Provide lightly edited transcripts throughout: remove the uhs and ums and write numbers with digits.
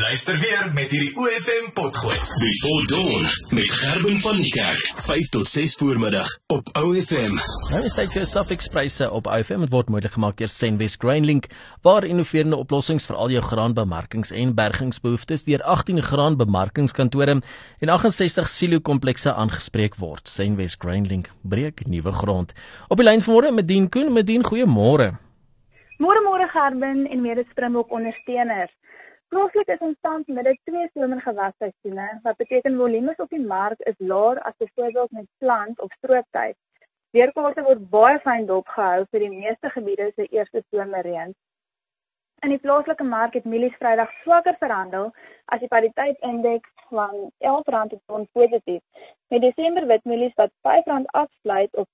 Luister weer met hierdie OFM potgooi. Before Dawn met Gerben van die Kerk, 5 tot 6 voormiddag op OFM. Nou is tyd vir Suffolk pryse op OFM. Het word moontlik gemaak deur Senwes Grainlink, waar innoverende oplossings vir al jou graanbemarkings en bergingsbehoeftes deur 18 graanbemarkingskantore en 68 silo-komplekse aangespreek word. Senwes Grainlink breek nuwe grond. Op die lyn vanmôre Medien Koen. Medien, goeiemôre. Môre Gerben en mede Springbok ondersteuners. Plaaslik is ons tans midde 2 somergewasseisoene, wat beteken volumes op die mark is laer as byvoorbeeld met plant of strooptyd. Weerkaarte word baie fyn dopgehou vir die meeste gebiede se eerste somerreën. In die plaaslike mark het mielies Vrydag swakker verhandel as die pariteitsindeks van R11 per ton positief, met Desember witmielies wat R5 afsluit op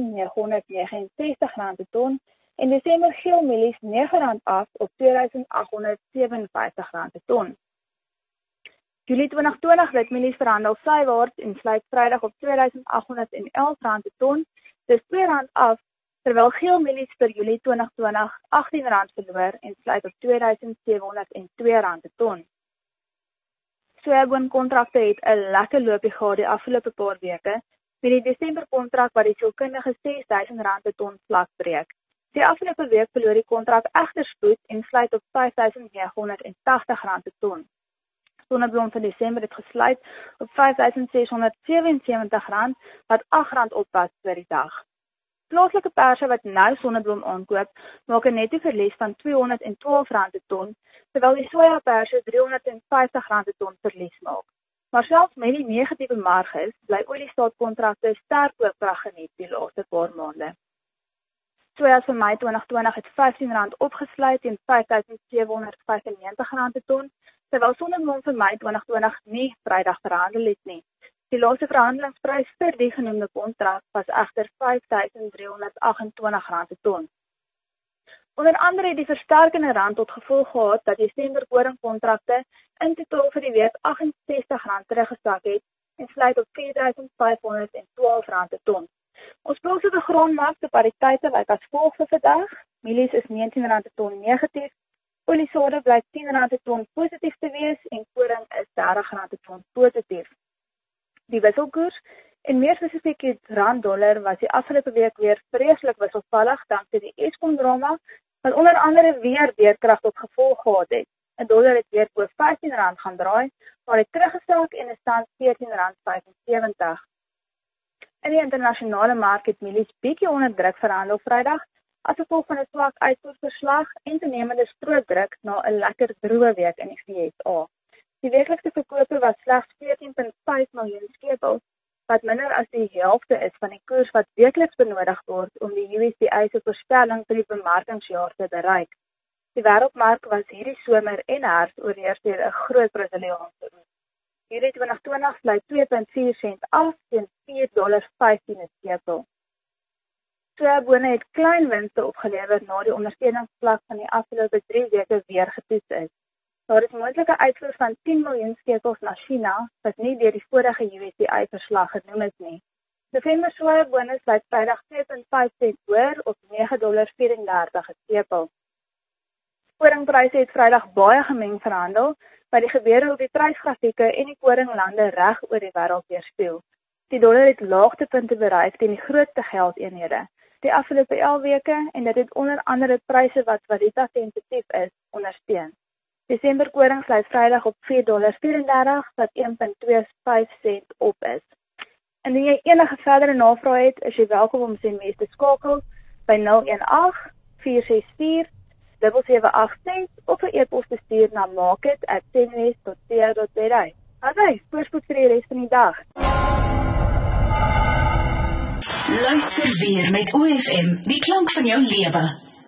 R2,969 per ton, en Desember geelmielies R9 af op R2,857 per ton. Julie 2020 witmielies verhandel sywaarts en sluit Vrydag op R2,811 per ton, dis R2 af, terwyl geelmielies vir Julie 2020 R18 verloor en sluit op R2,702 per ton. Sojaboonkontrakte het 'n lekker loopie gehad die afgelope paar weke, met die Desember kontrak wat die sielkundige R6,000 per ton vlak breek. Die afgelope week verloor die kontrak egter spoed en sluit op R5,980 per ton. Sonneblom van Desember het gesluit op R5,677, wat R8 opwas per die dag. Plaaslike perse wat nou sonneblom aankoop, maak 'n netto verlies van R212 per ton, terwyl die sojaperse R350 per ton verlies maak. Maar selfs met die negatiewe marges, bly oliestaatkontrakte sterk koopkrag geniet die laaste paar maande. Sojas vir Mei 2020 het R15 opgesluit teen R5,795 per ton, terwyl sonneblom vir Mei 2020 nie Vrydag verhandel het nie. Die laaste verhandelingsprys vir die genoemde kontrak was egter R5,328 per ton. Onder andere het die versterkende rand tot gevolg gehad dat Desember koringkontrakte in totaal vir die week R68 teruggesak het en sluit op R4,512 per ton. Ons plaaslike graanmarkte pariteite lyk as volg vir vandag. Mielies is R19 per ton negatief, oliesade bly R10 per ton positief te wees en koring is R30 per ton positief. Die wisselkoers en meer spesifiek die rand-dollar was die afgelope week weer vreeslik wisselvallig dankzij die Eskom drama, wat onder andere weer weerkrag tot gevolg gehad het. 'n dollar het weer oor R15 gaan draai, maar het teruggesak en is tans R14,75. In die internasionale mark het mielies bietjie onder druk verhandel Vrydag, as gevolg van 'n swak uitvoerverslag en toenemende stroopdruk na 'n lekker droë week in die VSA. Die weeklikse verkope was slegs 14,5 miljoen skepels, wat minder as die helfte is van die koers wat weekliks benodig word om die USDA se voorspelling vir die bemarkingsjaar te bereik. Die wêreldmark was hierdie somer en herfs oorheers deur 'n groot Brasiliaanse oes. Julie 2020 sluit 2,4 sent af teen $4,15 per skepel. Sojabone het klein winste opgelewer na die ondersteuningsvlak van die afgelope 3 weke weer getoets is. Daar is moontlike uitvoer van 10 miljoen skepels na China, wat nie deur die vorige USDA-verslag genoem is nie. November sojabone sluit Vrydag 2,5 sent hoër op $9,34 per skepel. Koringpryse het Vrydag baie gemeng verhandel, wat die gebeure op die prysgrafieke en die koringlande reg oor die wêreld weerspieël. Die dollar het laagtepunte bereik teen die grootste geldeenhede die afgelope 11 weke en dit het onder andere pryse wat valuta sensitief is ondersteun. Desember koring sluit Vrydag op $4,34 wat 1,25 sent op is. Indien jy enige verdere navrae het, is jy welkom om Senwes te skakel by 011-464-7786 of 'n e-pos te stuur na market@senwes.co.za. Asai, voorspoed vir die res van die dag. Luister weer met OFM, die klank van jou lewe.